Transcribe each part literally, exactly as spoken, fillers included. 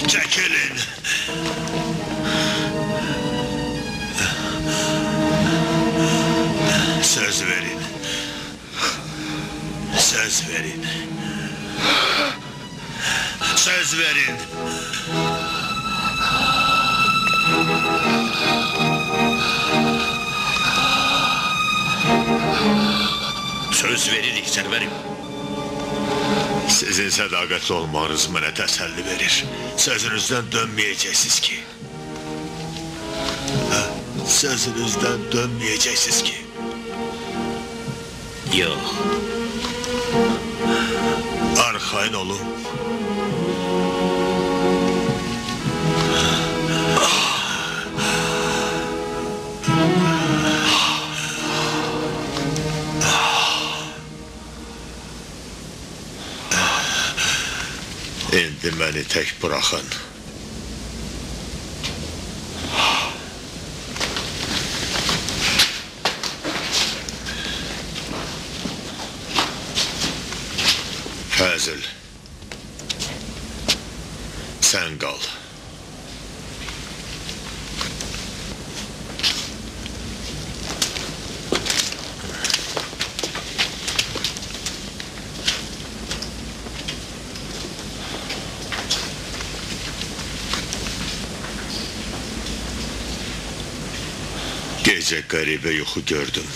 Çəkilin! Söz verin. Söz verin. Söz verin. Söz veririk Sərvərim. Sizin sədaqətli olmanız mənə təsəlli verir. Sözünüzdən dönməyəcəksiniz ki. Sözünüzdən dönməyəcəksiniz ki. Yox. Arxayın olun. İndi məni tək buraxın. Fəzil, sən qal. Gece qəribə yuxu gördüm.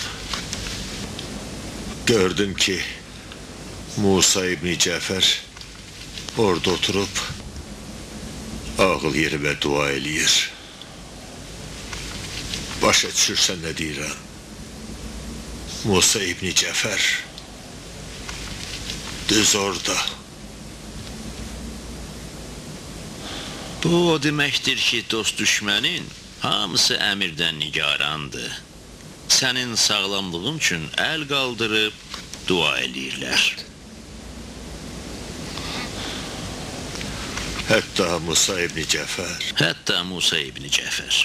Gördüm ki, Musa İbni Cəfər orada oturub ağıl yerimə dua eləyir. Başa düşürsən nə deyirəm? Musa İbni Cəfər düz orada. Bu o deməkdir ki, dost düşmənin hamısı əmirdən nigarandır. Sənin sağlamlığın üçün əl qaldırıb dua eləyirlər. Hətta Musa İbni Cəfər. Hətta Musa İbni Cəfər.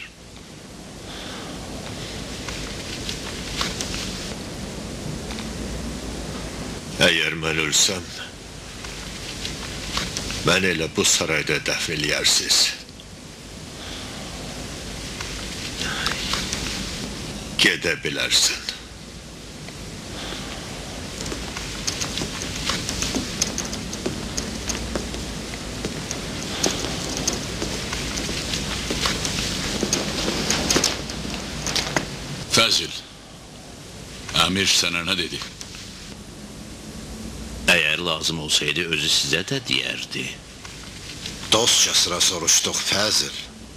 Əgər mən ölsəm, mən elə bu sarayda dəfn eləyərsiz. Gedə bilərsin. Fəzil, əmir sənə nə dedi? Əgər lazım olsaydı, özü sizə də deyərdi. Dostcasına soruşduq, Fəzil.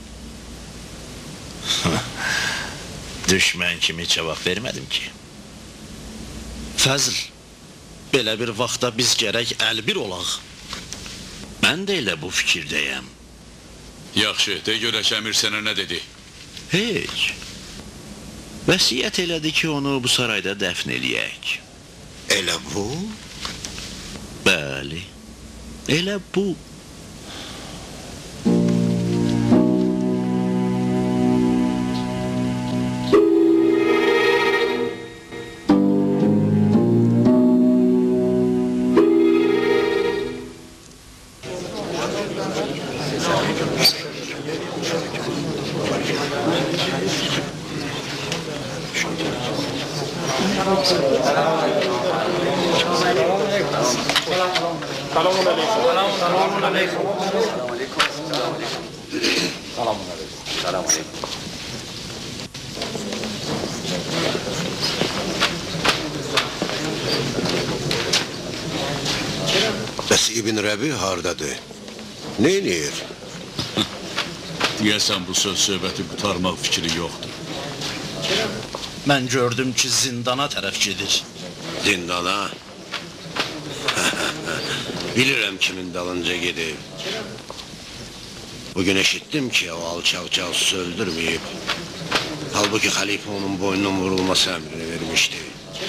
Düşmən kimi cavab vermədim ki. Fəzil, belə bir vaxtda biz gərək əlbir olaq. Mən də elə bu fikirdəyəm. Yaxşı, de görək əmir sənə nə dedi? Heç. Vəsiyyət elədi ki, onu bu sarayda dəfn eləyək. Elə bu? Bəli, elə bu. Bəs İbn Rəbi hardadır? Neynir? Deyəsən bu söz söhbəti qutarmaq fikri yoxdur. Mən gördüm ki, zindana tərəf gedir. Zindana? Bilirəm kimin dalınca gedib. Bugün eşitdim ki, o alçaq casusu öldürməyib. Halbuki xəlifə onun boynunun vurulması əmrini vermişdi.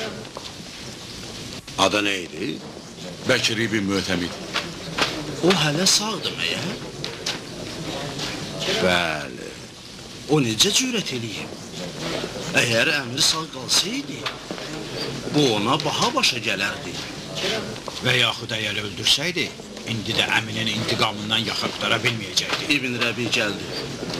Adı neydi? Bəkir ibn Möhtəmid. O hələ sağdır məyər? Bəli. O necə cürət eləyib? Əgər əmri sağ qalsaydı, bu ona baha başa gələrdi. Və yaxud əgər öldürsəydi, İndi də əminin intiqamından yaxa qutara bilməyəcəkdi. İbn Rəbi gəldi.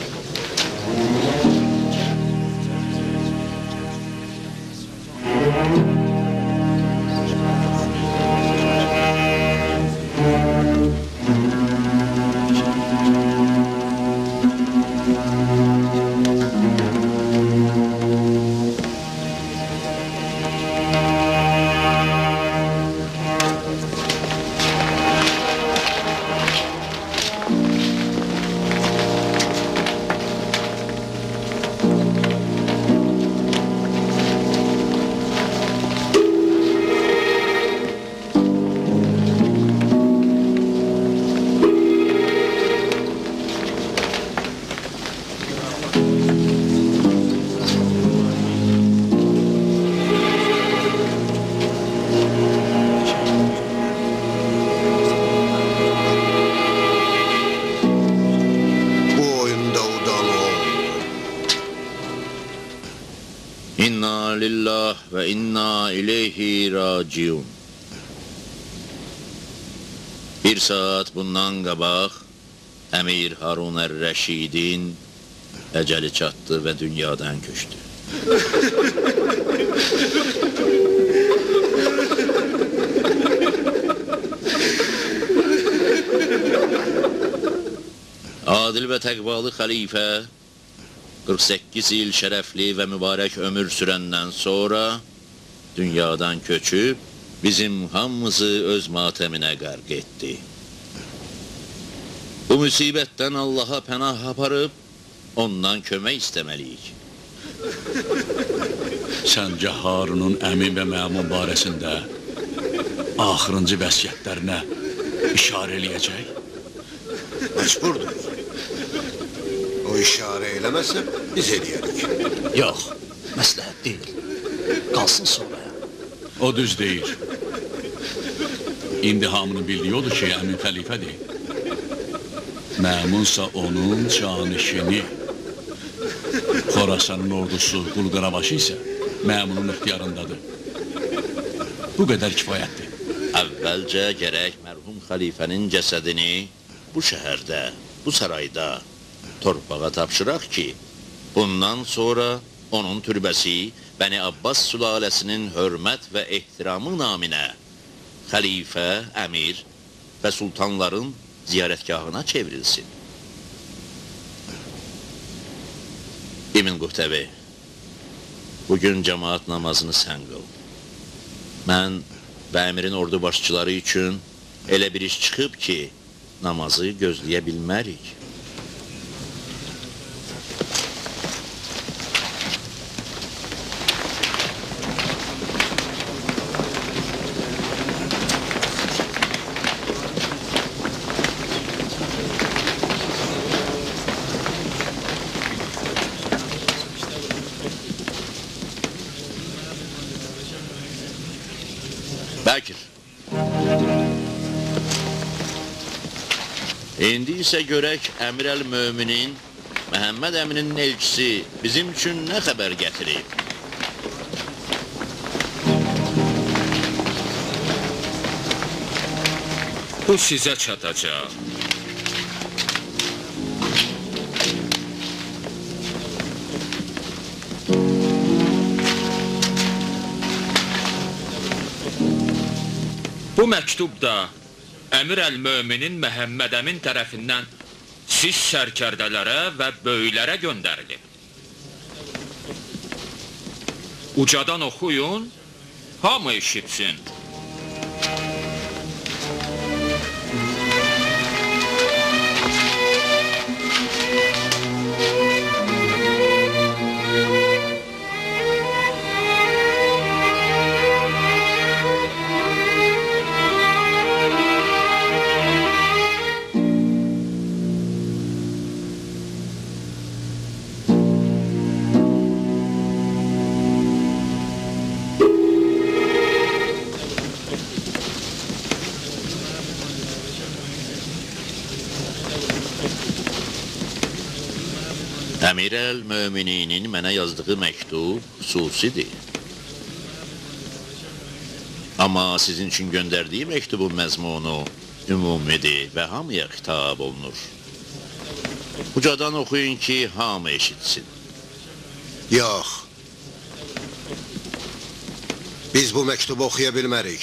İnna lillah ve inna ileyhi raciun. Bir saat bundan qabaq Əmir Harun Ər-Rəşidin əcəli çatdı və dünyadan köçdü. Adil və təqvalı xəlifə qırx səkkiz il şərəfli və mübarək ömür sürəndən sonra dünyadan köçüb bizim hamımızı öz matəminə qərq etdi. Bu müsibətdən Allaha pənah aparıb ondan kömək istəməliyik. Səncə Harunun əmin və məmun barəsində axırıncı vəsiyyətlərinə işarə eləyəcək? Məcburdur. O işarə eləməsə biz eləyərik. Yox, məsləhət deyil. Qalsın sonraya. O düz deyir. İndi hamının bildiyi odur ki, əmin xəlifədir. Məmunsa onun canişini. Xorasanın ordusu Qulqarabaşı isə məmunun ixtiyarındadır. Bu qədər kifayətdir. Əvvəlcə gərək mərhum xəlifənin cəsədini bu şəhərdə, bu sarayda torpağa tapşıraq ki, bundan sonra onun türbəsi Bəni Abbas sülaləsinin hörmət və ehtiramı naminə xəlifə, əmir və sultanların ziyarətgahına çevrilsin. İbn Quhtəbi, bugün cəmaat namazını sən qıl. Mən və əmirin ordu başçıları üçün elə bir iş çıxıb ki, namazı gözləyə bilmərik. Bəkir. İndi isə görək Əmir əl-Möminin, Məhəmməd əminin elçisi bizim üçün nə xəbər gətirib? Bu sizə çatacaq. Bu məktubda Əmir əl-Möminin Məhəmməd əmin tərəfindən siz sərkərdələrə və böyüklərə göndərilib. Ucadan oxuyun, hamı eşitsin. Əmir əl-Mömininin mənə yazdığı məktub xüsusidir. Amma sizin üçün göndərdiyi məktubun məzmunu ümumidir və hamıya xitab olunur. Ucadan oxuyun ki, hamı eşitsin. Yox. Biz bu məktubu oxuya bilmərik.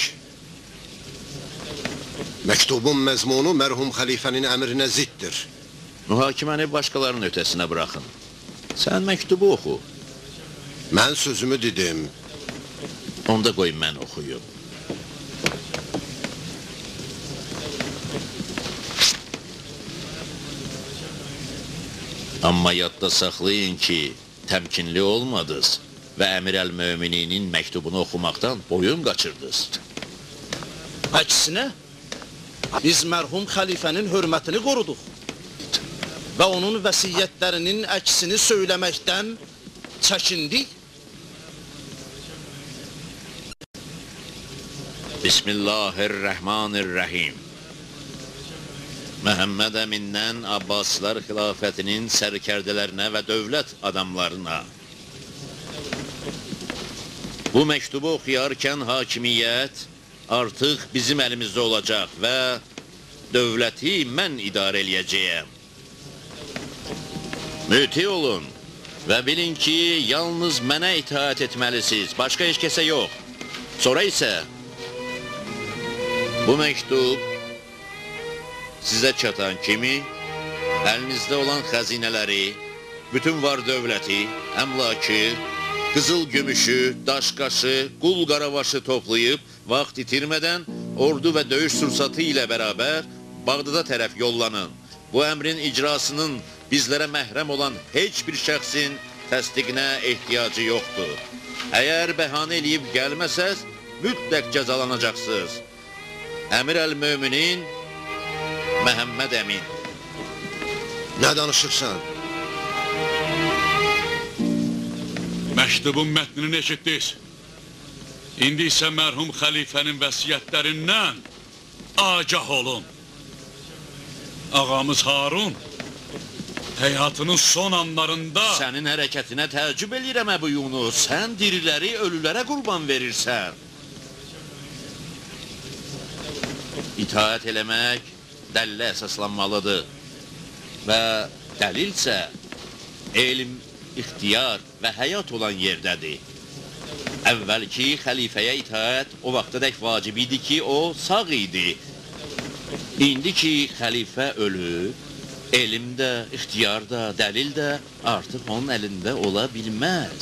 Məktubun məzmunu mərhum xəlifənin əmrinə ziddir. Mühakiməni başqalarının ötəsinə buraxın. Sən məktubu oxu. Mən sözümü dedim. Onda qoy mən oxuyum. Amma yadda saxlayın ki, təmkinli olmadınız və Əmir əl-Mömininin məktubunu oxumaqdan boyun qaçırdınız. Əksinə, biz mərhum xəlifənin hörmətini qoruduq və onun vəsiyyətlərinin əksini söyləməkdən çəkindik. Bismillahirrahmanirrahim. Məhəmməd Əmindən Abbaslar xilafətinin sərkərdələrinə və dövlət adamlarına. Bu məktubu oxuyarkən hakimiyyət artıq bizim əlimizdə olacaq və dövləti mən idarə eləyəcəyəm. Müti olun və bilin ki, yalnız mənə itaat etməlisiniz, başqa heç kəsə yox. Sonra isə bu məktub sizə çatan kimi əlinizdə olan xəzinələri, bütün var dövləti, əmlakı, qızıl gümüşü, daşqaşı, qul qaravaşı toplayıb, vaxt itirmədən ordu və döyüş sursatı ilə bərabər Bağdada tərəf yollanın. Bu əmrin icrasının bizlərə məhrəm olan heç bir şəxsin təsdiqinə ehtiyacı yoxdur. Əgər bəhanə eləyib gəlməsəz, mütləq cəzalanacaqsınız. Əmir əl-Möminin Məhəmməd Əmin. Nə danışırsan? Məktubun mətnini eşitdiniz. İndi isə mərhum xəlifənin vəsiyyətlərindən agah olun. Ağamız Harun həyatının son anlarında... Sənin hərəkətinə təəccüb eləyirəm Əbu Yunus. Sən diriləri ölülərə qurban verirsən. İtaət eləmək dəllə əsaslanmalıdır və dəlilsə elm, ixtiyar və həyat olan yerdədir. Əvvəlki xəlifəyə itaət o vaxtadək vacib idi ki, o sağ idi. İndi ki, xəlifə ölüb, elm də, ixtiyar da, dəlil də artıq onun əlində ola bilməz.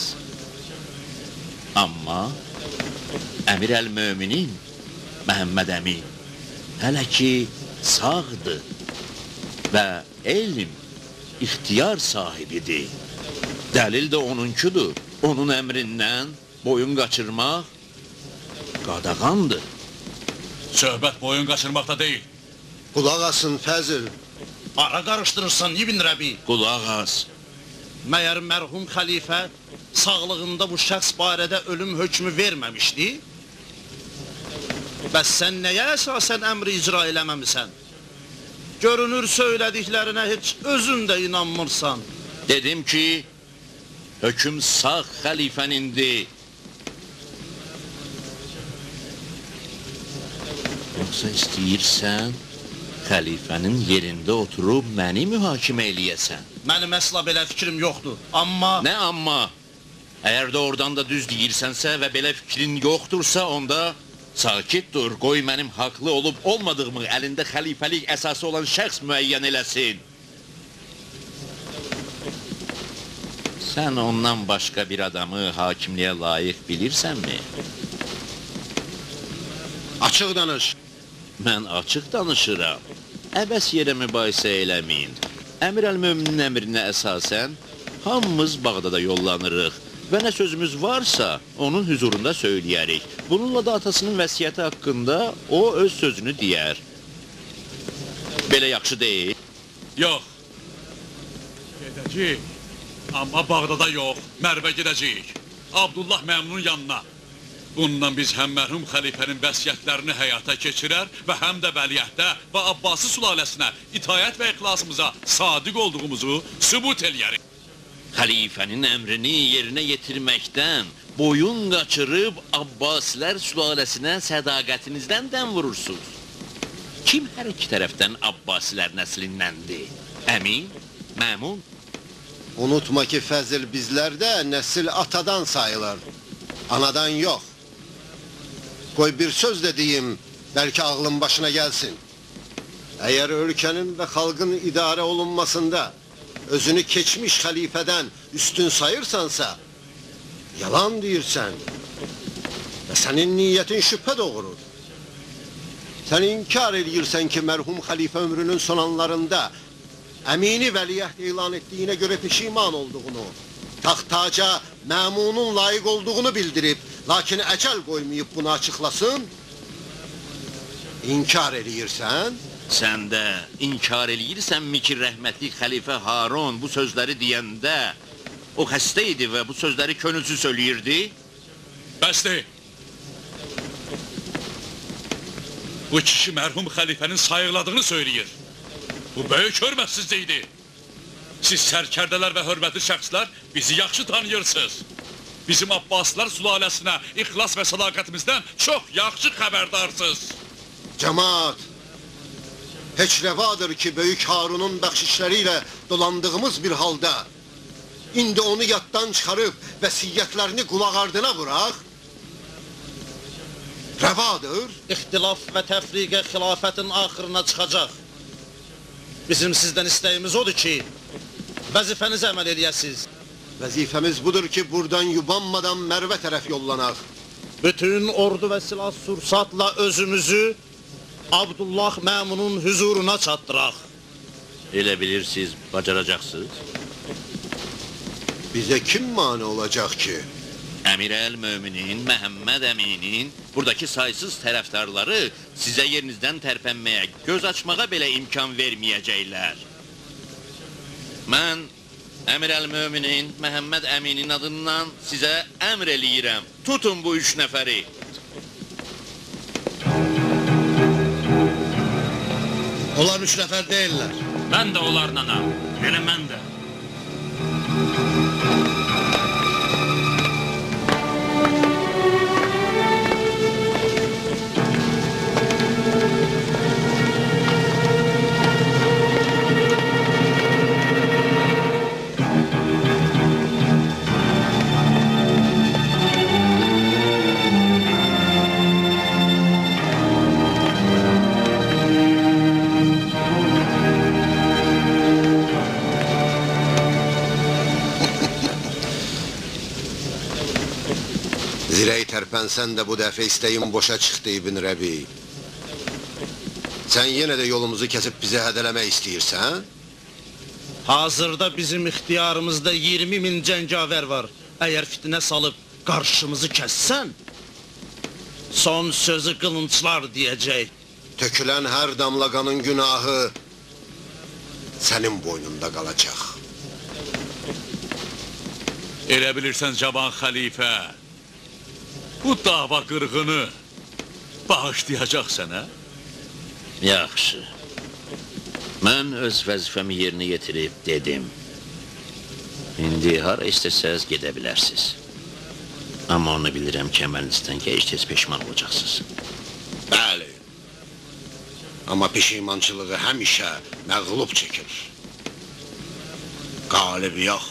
Amma Əmir əl-Möminin Məhəmməd Əmin hələ ki sağdır və elm, ixtiyar sahibidir. Dəlil də onunkudur. Onun əmrindən boyun qaçırmaq qadağandır. Söhbət boyun qaçırmaqda deyil. Qulaq asın Fəzil. Ara qarışdırırsan İbn Rəbi. Qulaq as. Məyər mərhum xəlifə sağlığında bu şəxs barədə ölüm hökmü verməmişdi? Bəs sən nəyə əsasən əmri icra eləməmisən? Görünür söylədiklərinə heç özün də inanmırsan. Dedim ki, hökm sağ xəlifənindir. Yoxsa istəyirsən, xəlifənin yerində oturub məni mühakimə eləyəsən. Mənim əsla belə fikrim yoxdur, amma... Nə amma? Əgər də oradan da düz deyirsənsə və belə fikrin yoxdursa, onda sakit dur, qoy mənim haqlı olub olmadığımı əlində xəlifəlik əsası olan şəxs müəyyən eləsin. Sən ondan başqa bir adamı hakimliyə layiq bilirsənmi? Açıq danış. Mən açıq danışıram. Əbəs yerə mübahisə eləməyin. Əmir əl-Möminin əmrinə əsasən hamımız Bağdada yollanırıq və nə sözümüz varsa onun hüzurunda söyləyərik. Bununla da atasının vəsiyyəti haqqında o öz sözünü deyər. Belə yaxşı deyil. Yox. Gedəcəyik. Amma Bağdada yox, Mərvə gedəcəyik. Abdullah Məmnunun yanına. Bundan biz həm mərhum xəlifənin vəsiyyətlərini həyata keçirər və həm də vəliyyətdə və Abbasi sülaləsinə itayət və ixlasımıza sadiq olduğumuzu sübut eləyərik. Xəlifənin əmrini yerinə yetirməkdən boyun qaçırıb Abbasilər sülaləsinə sədaqətinizdən dəm vurursunuz. Kim hər iki tərəfdən Abbasilər nəslindəndir? Əmin, Məmun? Unutma ki Fəzil bizlərdə nəsil atadan sayılır. Anadan yox. Qoy bir söz de deyim, belki ağlın başına gelsin. Eğer ülkenin ve halkın idare olunmasında özünü keçmiş halifeden üstün sayırsansa, yalan deyirsən ve senin niyetin şüphe doğurur. Sen inkar edirsən ki merhum halife ömrünün son anlarında Əmini vəliəhd ilan ettiğine göre pişiman olduğunu, taxtaca Məmunun layık olduğunu bildirip, lakin əcəl koymayıp bunu açıklasın. İnkar edirsən? Sən də inkar eləyirsənmi ki, rəhmətli xəlifə Harun bu sözləri deyəndə o xəstə idi və bu sözləri könülsüz söyləyirdi? Bəsdir! Bu kişi mərhum xəlifənin sayıqladığını söyləyir. Bu böyük hörmətsizlikdir. Siz sərkərdələr və hörmətli şəxslər bizi yaxşı tanıyırsınız. Bizim Abbaslar sülaləsinə ixlas və sədaqətimizdən çox yaxşı xəbərdarsınız. Cemaat, heç rəvadır ki, Böyük Harun'un bəxşişləriyle dolandığımız bir halda indi onu yaddan çıxarıb vəsiyyətlərini qulaq ardına vuraq. Rəvadır. İxtilaf və təfriqə xilafətin axırına çıxacaq. Bizim sizdən istəyimiz odur ki, vəzifənizi əməl eləyəsiz. Vəzifəmiz budur ki, buradan yubanmadan Mərvə tərəf yollanaq. Bütün ordu və silah sursatla özümüzü Abdullah Məmunun huzuruna çatdıraq. Elə bilirsiniz, bacaracaqsınız? Bize kim mani olacaq ki? Əmir əl-Möminin, Məhəmməd Əminin buradakı saysız tərəfdarları sizə yerinizdən tərpənməyə, göz açmağa belə imkan verməyəcəklər. Mən Əmir əl-Möminin, Məhəmməd Əminin adından sizə əmr eləyirəm. Tutun bu üç nəfəri. Onlar üç nəfər deyirlər. Mən də onlarla. Elə mən də. Zirey tərpənsən də bu dəfə istəyin boşa çıxdı İbn Rəbi. Sən yenə də yolumuzu kəsib bizi hədələmək istəyirsən? Hazırda bizim ixtiyarımızda iyirmi min cəngavər var. Əgər fitnə salıb qarşımızı kəssən, son sözü qılınçlar deyəcək. Tökülən hər damla qanın günahı sənin boynunda qalacaq. Elə bilirsən cavan xəlifə, bu dava qırğını bağışlayacaq sənə? Yaxşı. Mən öz vəzifəmi yerinə yetirib dedim. İndi hara istəsəz gedə bilərsiniz. Amma onu bilirəm ki, əməlinizdən gec tez peşman olacaqsınız. Bəli. Amma peşimançılığı həmişə məğlub çəkir. Qalib yox.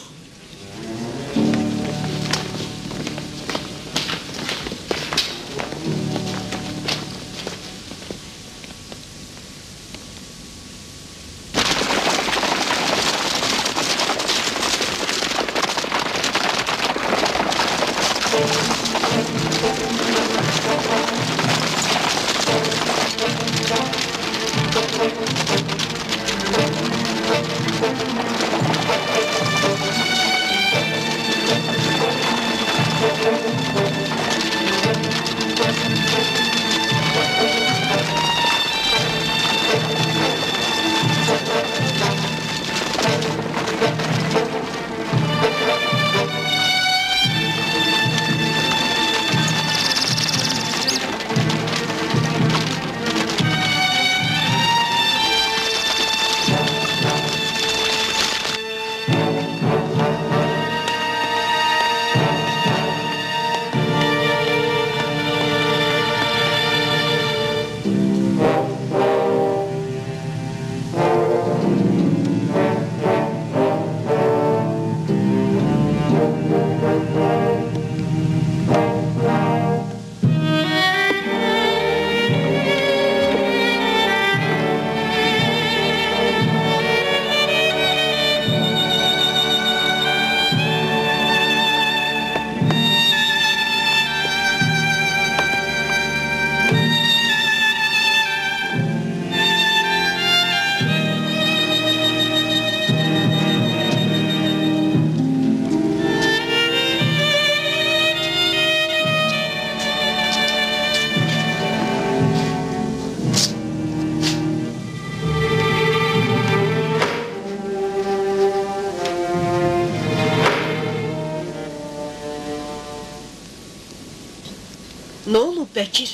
olub Bəkir?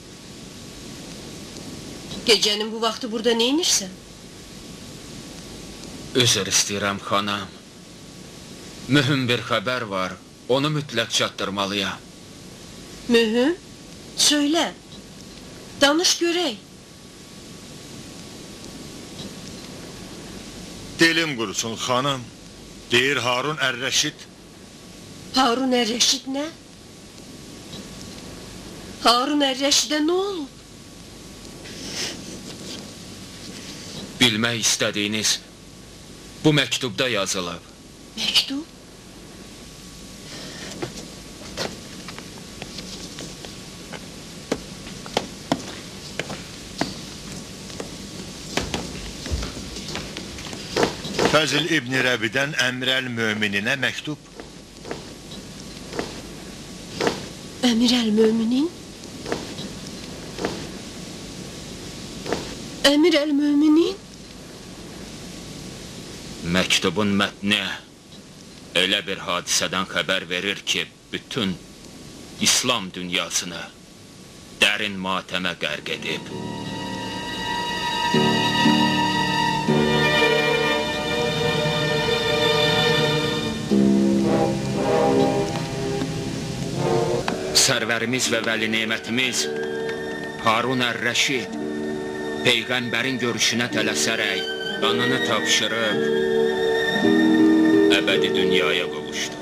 Gecənin bu vaxtı burada neynirsən? Üzr istəyirəm, xanım. Mühüm bir xəbər var, onu mütləq çatdırmalıyam. Mühüm? Söylə. Danış görək. Dilim qurusun xanım. Deyir Harun Ər-Rəşid. Harun Ər-Rəşid nə? Harun Ər-Rəşidə nə olub? Bilmək istədiyiniz bu məktubda yazılıb. Məktub? Fəzil İbn Rəbidən Əmir əl-Mömininə məktub. Əmir əl-Möminin? Əmir əl-Möminin? Məktubun mətni elə bir hadisədən xəbər verir ki, bütün İslam dünyasını dərin matəmə qərq edib. Sərvərimiz və vəli-nemətimiz Harun Ər-Rəşid Peyğəmbərin görüşünə tələsərək qanını tapşırıb əbədi dünyaya qovuşdu.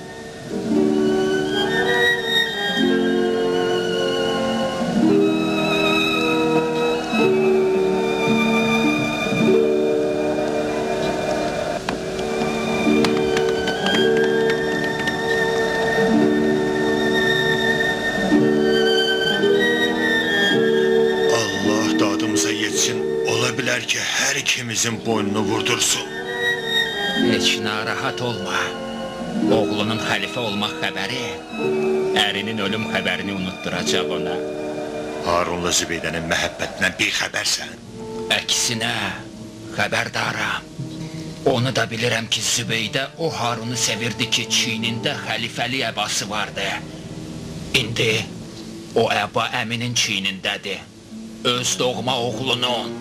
Ki, hər ikimizin boynunu vurdursun. Heç narahat olma. Oğlunun xəlifə olmaq xəbəri ərinin ölüm xəbərini unutturacaq ona. Harunla Zübeydənin məhəbbətindən bir xəbərsən. Əksinə, xəbərdaram. Onu da bilirəm ki, Zübeydə o Harunu sevirdi ki, çiynində xəlifəli əbası vardı. İndi o əba əminin çiynindədir. Öz doğma oğlunun.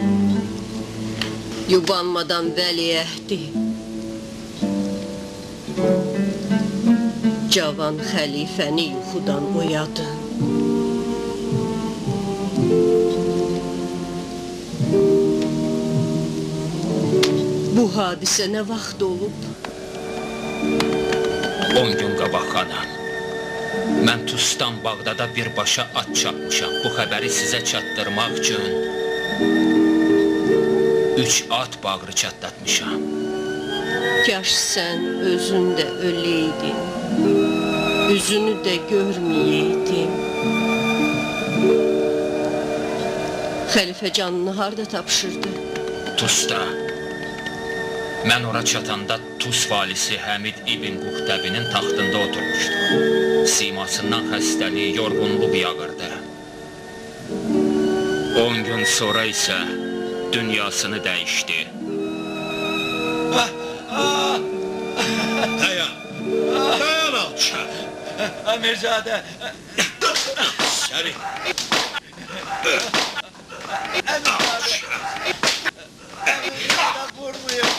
Yubanmadan vəliəhdi. Cavan xəlifəni yuxudan oyadın. Bu hadisə nə vaxt olub? On gün qabaq xanım. Mən Tustan Bağdada birbaşa at çapmışam. Bu xəbəri sizə çatdırmaq üçün üç at bağrı çatlatmışam. Kaş sən özün də öləydin, üzünü də görməyəydin. Xəlifə canını harda tapşırdı? Tusda. Mən ora çatanda Tus valisi Həmid İbn Quhtəbinin taxtında oturmuşdu. Simasından xəstəliyi, yorğunluq yağırdı. On gün sonra isə dünyasını dəyişdi. Dayan! Dayan alçaq! Əmirzadə! Səri! Əmirzadə! Əmirzadə vurmayın!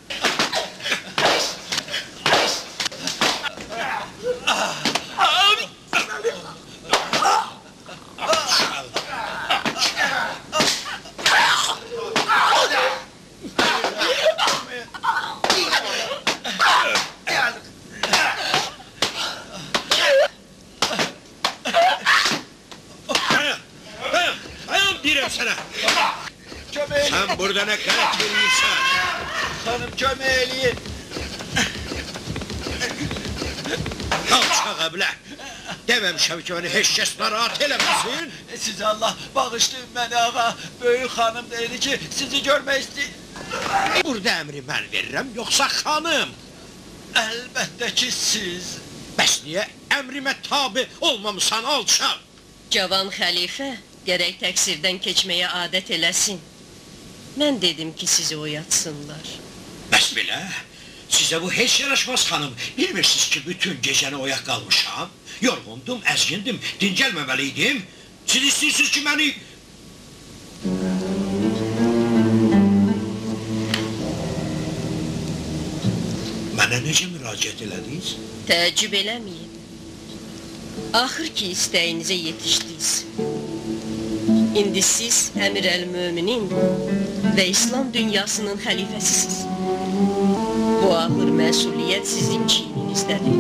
Sən burada nə qələt verirsən? Xanım, kömək eləyin! Alçaq əblə! Deməmişəm ki, məni heç kəs narahat eləməsin. Siz Allah bağışlayın məni ağa. Böyük xanım deyildi ki, sizi görmək istəyir. Burada əmri mən verirəm, yoxsa xanım? Əlbəttə ki, siz. Bəs niyə əmrimə tabi olmamısan alçaq? Cavan xəlifə gərək təqsirdən keçməyə adət eləsin. Mən dedim ki, sizi oyatsınlar. Bəs belə, Sizə bu heç yaraşmaz xanım. Bilmirsiniz ki, bütün gecəni oyaq qalmışam. Yorğundum, əzgindim, dincəlməməliydim. Siz istəyirsiniz ki, məni... Mənə necə müraciət elədiniz? Təəccüb eləməyin. Axır ki, istəyinizə yetişdiniz. İndi siz Əmir əl-Möminin və İslam dünyasının xəlifəsisiz. Bu ağır məsuliyyət sizin çiyninizdədir.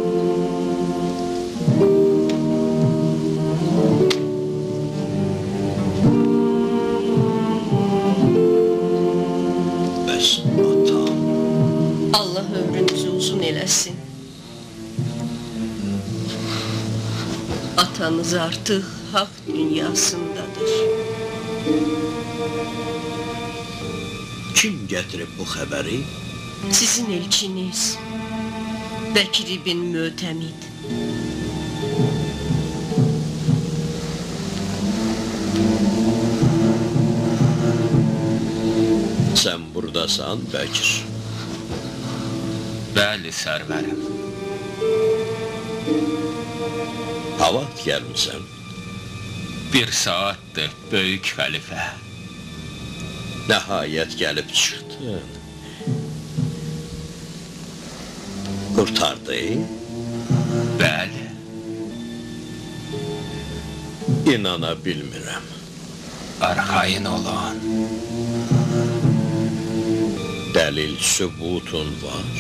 Bəs atam... Allah ömrünüzü uzun eləsin. Atanız artıq haqq dünyasındadır. Kim gətirib bu xəbəri? Sizin elçiniz, Bəkir ibn Mötəmid. Sən buradasan, Bəkir. Bəli, sərvərim. Havad gəlmişsən. Bir saatdır, böyük xəlifə. Nəhayət gəlib çıxdın. Qurtardı. Bəli. İnana bilmirəm. Arxayın olun. Dəlil, sübutun var.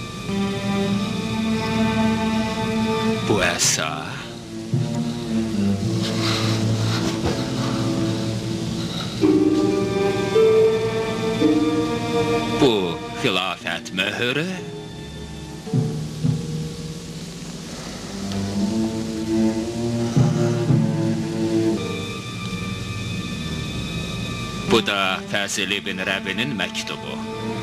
Bu əsa bu xilafət möhürü bu da Fəzil ibn Rəbinin məktubu.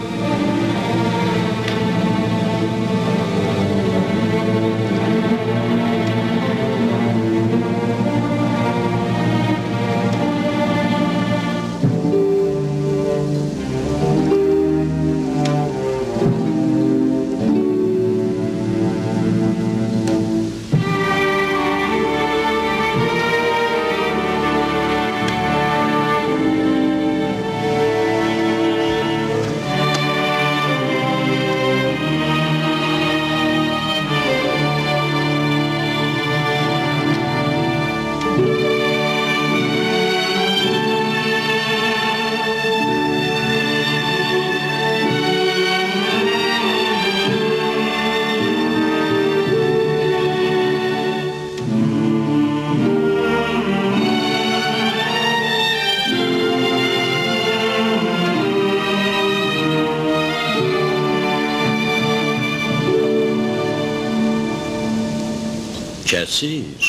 Kəsir.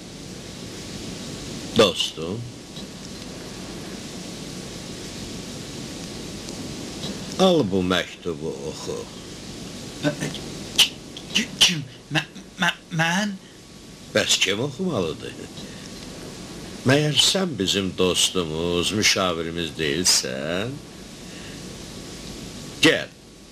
Dostum. Al bu məktubu oxu. Kim? Mən? Bəs kim oxumalıdır? Məyər sən bizim dostumuz, müşavirimiz deyilsən? Gəl.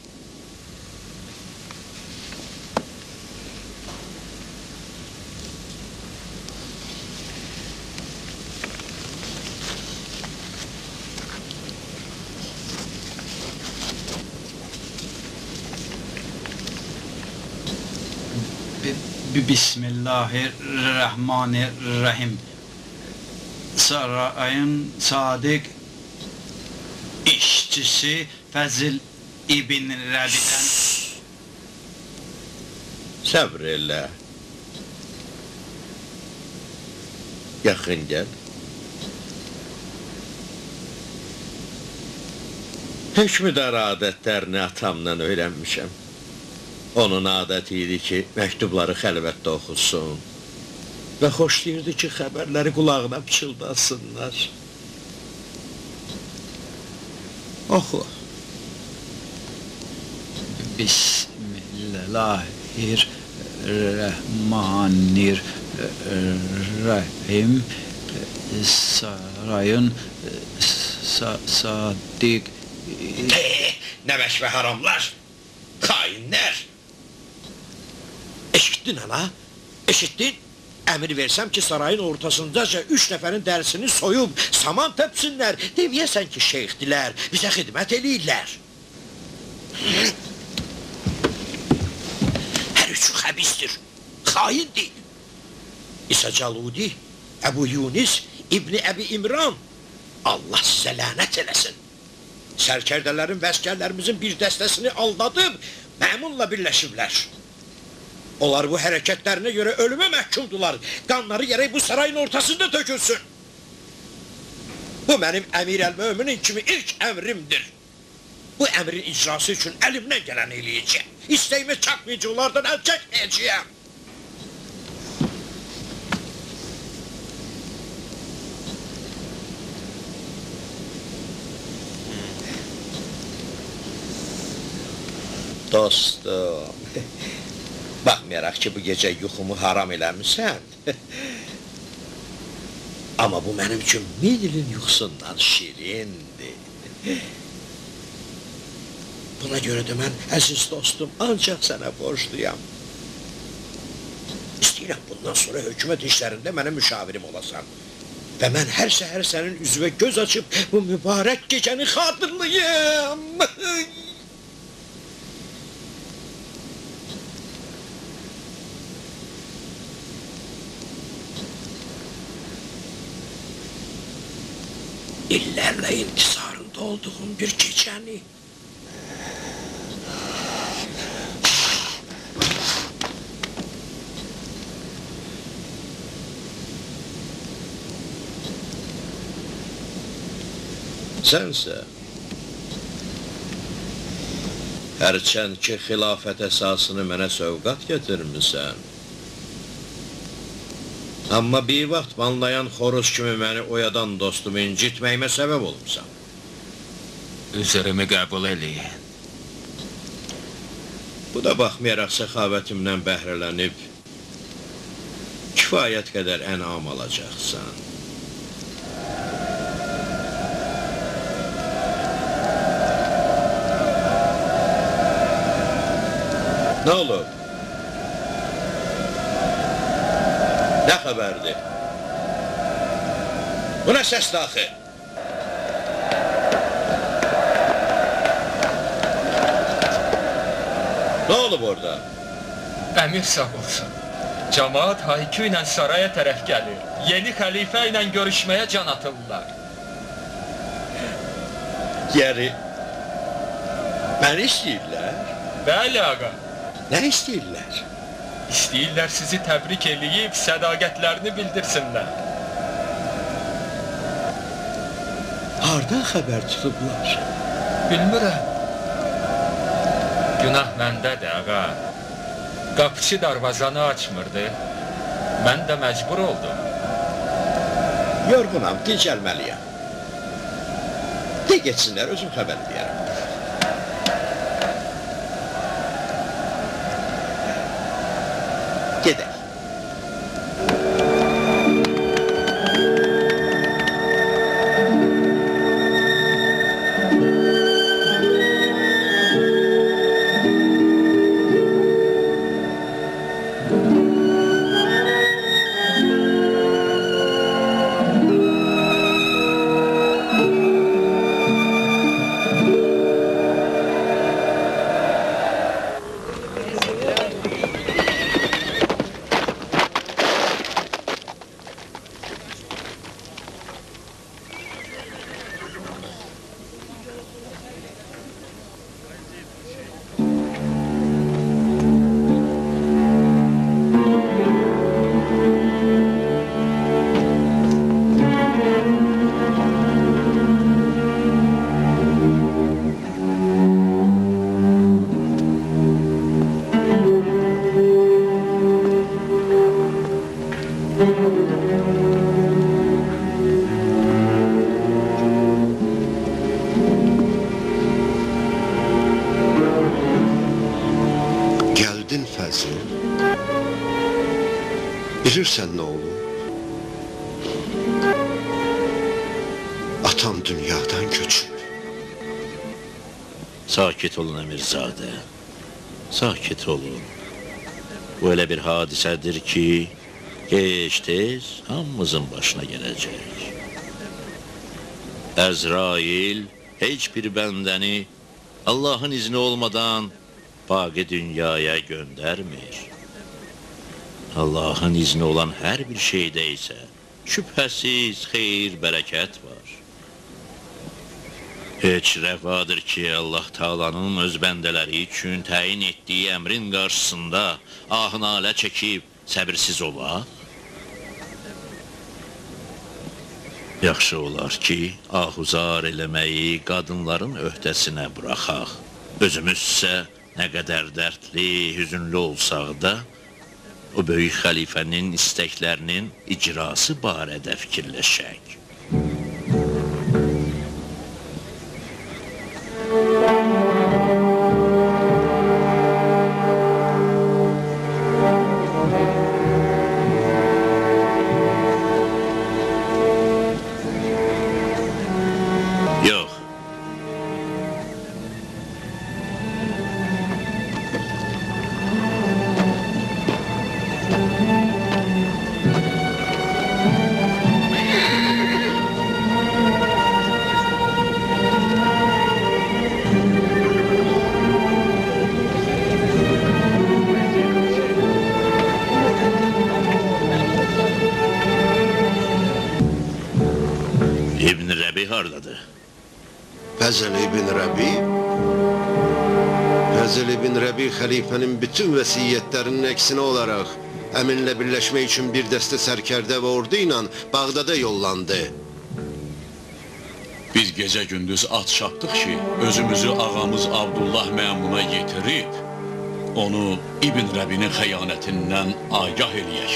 Bismillahirrahmanirrahim. Sarayın sadiq işçisi Fəzil ibn Rəbidən. Səbr elə. Yaxın gəl. Hökmüdar adətlərini atamdan öyrənmişəm. Onun adəti idi ki, məktubları xəlvətdə oxusun və xoşlayırdı ki, xəbərləri qulağına pıçıldasınlar. Oxu. Bismillahirrahmanirrahim. Sarayın sadiq... Nə bəş və haramlar? Xainlər! Eşitdin ana? Eşitdin? Əmir versəm ki, sarayın ortasındaca üç nəfərin dərisini soyub, saman təpsinlər, deməyəsən ki, şeyxdilər, bizə xidmət eləyirlər. Hər üçü xəbisdir, xaindir. İsa Caludi, Əbu Yunis, İbni Əbi İmran, Allah sizə lənət eləsin. Sərkərdələrin və əskərlərimizin bir dəstəsini aldadıb, məmunla birləşiblər. Onlar bu hərəkətlərinə görə ölümə məhkumdular. Qanları yerək bu sarayın ortasında tökülsün. Bu mənim əmir əl-möminin kimi ilk əmrimdir. Bu əmrin icrası üçün əlimdən gələn eləyəcəyəm. İstəyimə çatmayıcı onlardan əl çəkməyəcəyəm. Dostum, baxmayaraq ki, bu gecə yuxumu haram eləmişsən, amma bu mənim üçün min ilin yuxusundan şirindir. Buna görə də mən, əziz dostum, ancaq sənə borcluyam. İstəyirəm bundan sonra hökumət işlərində mənə müşavirim olasan. Və mən hər səhər sənin üzvə göz açıb bu mübarək gecəni xatırlayım. İllərlə intisarında olduğum bir gecəni. Sənsə, hərçənd ki, xilafət əsasını mənə sövqat getirmişsən, amma bir vaxt banlayan xoruz kimi məni oyadan dostumu incitməyimə səbəb olmuşsan. Üzrümü qəbul eləyin. Bu da baxmayaraq səxavətimdən bəhrələnib, kifayət qədər ənam alacaqsan. Nə olub? Nə xəbərdir? Bu nə səsdir axı? Nə olub orada? Əmir sağ olsun. Cəmaat haykü ilə saraya tərəf gəlir. Yeni xəlifə ilə görüşməyə can atırlar. Yəni, məni istəyirlər? Bəli, ağa. Nə istəyirlər? İstəyirlər sizi təbrik eləyib, sədaqətlərini bildirsinlər. Hardan xəbər tutublar? Bilmirəm. Günah məndədir, ağa. Qapıçı darvazanı açmırdı. Mən də məcbur oldum. Yorğunam, dincəlməliyəm. De geçsinlər, özüm xəbər deyərəm. Gedək. Geldin Fəzl. Bilirsən nə olub? Atam dünyadan köçüb. Sakit olun Əmirzadə. sakit olun. Bu elə bir hadisədir ki, gec tez hamımızın başına gələcək. Əzrail heç bir bəndəni Allahın izni olmadan baqi dünyaya göndərmir. Allahın izni olan hər bir şeydə isə şübhəsiz xeyir, bərəkət var. Heç rəvadır ki, Allah Taala'nın öz bəndələri üçün təyin etdiyi əmrin qarşısında ah-nalə çəkib səbirsiz ola? Yaxşı olar ki, ahuzar eləməyi qadınların öhdəsinə buraxaq. Özümüzsə nə qədər dərdli, hüzünlü olsaq da, o böyük xəlifənin istəklərinin icrası barədə fikirləşək. İbn Rəbi hardadır? Fəzl ibn Rəbi? Fəzl ibn Rəbi xəlifənin bütün vəsiyyətlərinin əksinə olaraq əminlə birləşmək üçün bir dəstə sərkərdə və ordu ilə Bağdada yollandı. Biz gecə gündüz at çapdıq ki, özümüzü ağamız Abdullah Məmuna yetirib, onu İbn Rəbinin xəyanətindən agah eləyək.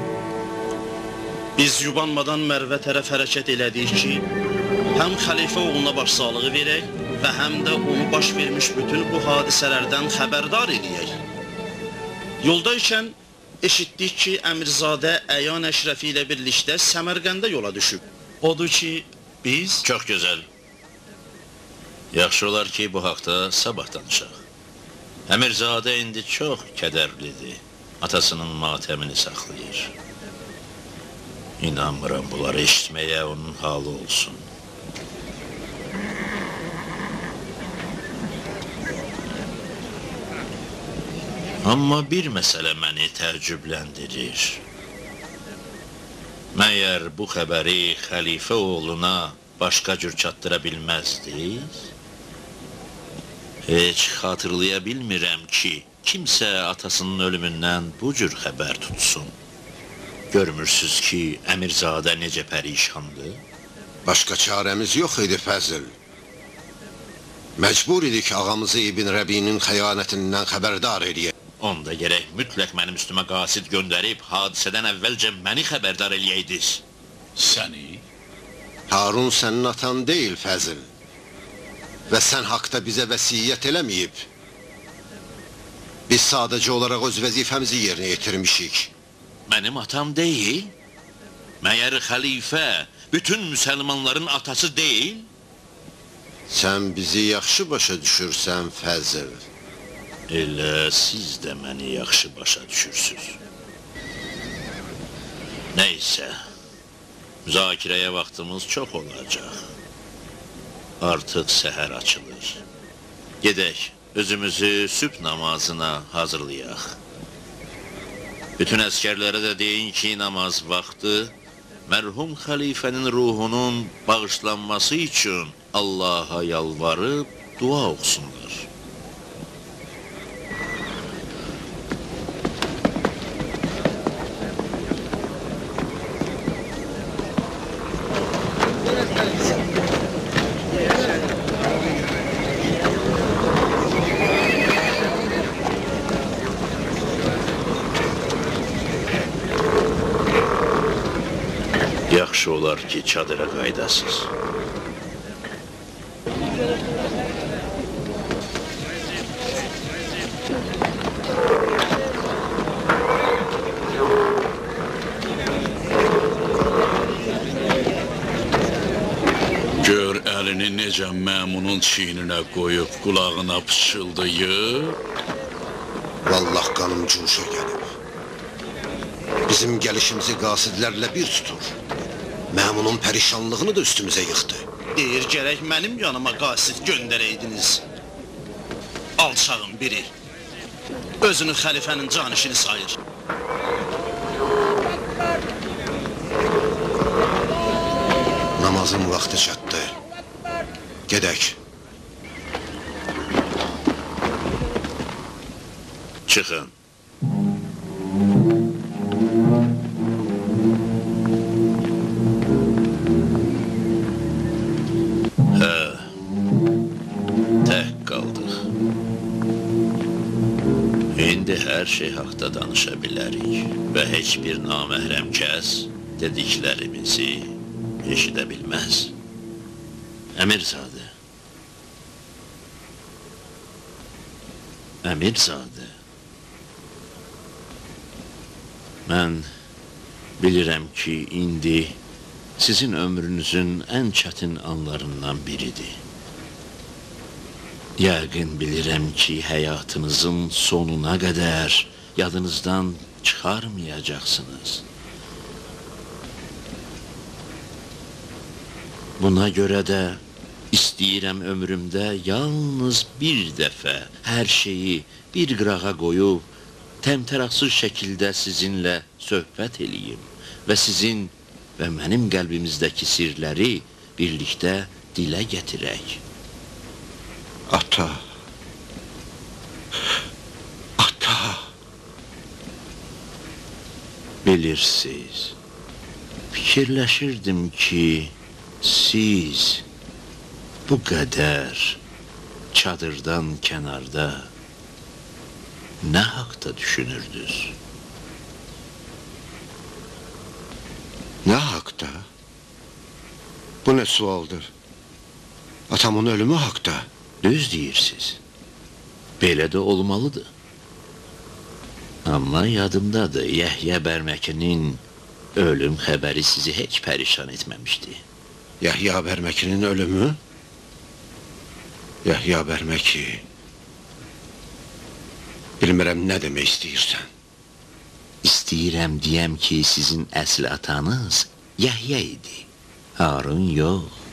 Biz yubanmadan Mərvə tərəf hərəkət elədik ki, həm xəlifə oğluna başsağlığı verək və həm də onu baş vermiş bütün bu hadisələrdən xəbərdar eləyək. Yoldaykən eşitdik ki, Əmirzadə Əyan Əşrəfi ilə birlikdə Səmərqəndə yola düşüb. Odur ki, biz... Çox gözəl. Yaxşı olar ki, bu haqda sabah danışaq. Əmirzadə indi çox kədərlidir. Atasının matəmini saxlayır. İnanmıram bunları eşitməyə onun halı olsun. Amma bir məsələ məni təəccübləndirir. Məyər bu xəbəri xəlifə oğluna başqa cür çatdıra bilməzdiniz? Heç xatırlaya bilmirəm ki, kimsə atasının ölümündən bu cür xəbər tutsun. Görmürsünüz ki, Əmirzadə necə pərişandır? Başqa çarəmiz yox idi Fəzl. Məcbur idik ağamızı İbn Rəbinin xəyanətindən xəbərdar eləyək. Onda gərək mütləq mənim üstümə qasid göndərib, hadisədən əvvəlcə məni xəbərdar eləyəydiniz. Səni? Harun sənin atan deyil Fəzl. Və sən haqda bizə vəsiyyət eləməyib. Biz sadəcə olaraq öz vəzifəmizi yerinə yetirmişik. Mənim atam deyil? Məyər xəlifə bütün müsəlmanların atası deyil? Sən bizi yaxşı başa düşürsən Fəzl. Elə siz də məni yaxşı başa düşürsünüz. Nəysə, müzakirəyə vaxtımız çox olacaq. Artıq səhər açılır. Gedək, özümüzü sübh namazına hazırlayaq. Bütün əskərlərə də deyin ki, namaz vaxtı mərhum xəlifənin ruhunun bağışlanması üçün Allaha yalvarıb dua oxusunlar. Yaxşı olar ki, çadıra qaydasız. Gör əlini necə Məmunun çiyninə qoyub qulağına pıçıldayıb, Vallah qanım cuşa gəlib. Bizim gəlişimizi qasidlərlə bir tutur. Məmunun pərişanlığını da üstümüzə yıxdı. Deyir gərək mənim yanıma qasid göndərəydiniz. Alçağın biri. Özünü xəlifənin canişini sayır. Namazın vaxtı çatdı. Gedək. Çıxın. Hə, tək qaldıq. İndi hər şey haqda danışa bilərik və heç bir naməhrəm kəs dediklərimizi eşidə bilməz. Əmirzadə. Əmirzadə. Mən bilirəm ki, indi sizin ömrünüzün ən çətin anlarından biridir. Yəqin bilirəm ki, həyatınızın sonuna qədər yadınızdan çıxarmayacaqsınız. Buna görə də istəyirəm ömrümdə yalnız bir dəfə hər şeyi bir qırağa qoyub, təmtəraqsız şəkildə sizinlə söhbət eləyim və sizin və mənim qəlbimizdəki sirləri birlikdə dilə gətirək. Ata. Ata. Bilirsiniz, fikirləşirdim ki, siz bu qədər çadırdan kənarda nə haqda düşünürdünüz? Nə haqda? Bu nə sualdır? Atamın ölümü haqda. Düz deyirsiniz. Belə də olmalıdır. Amma yadımdadır, Yəhyə Bərməkinin ölüm xəbəri sizi heç pərişan etməmişdi. Yəhya Bərməkinin ölümü? Yəhya Bərməki... Bilmirəm nə demək istəyirsən. İstəyirəm deyəm ki, sizin əsl atanız Yəhyə idi. Harun yox.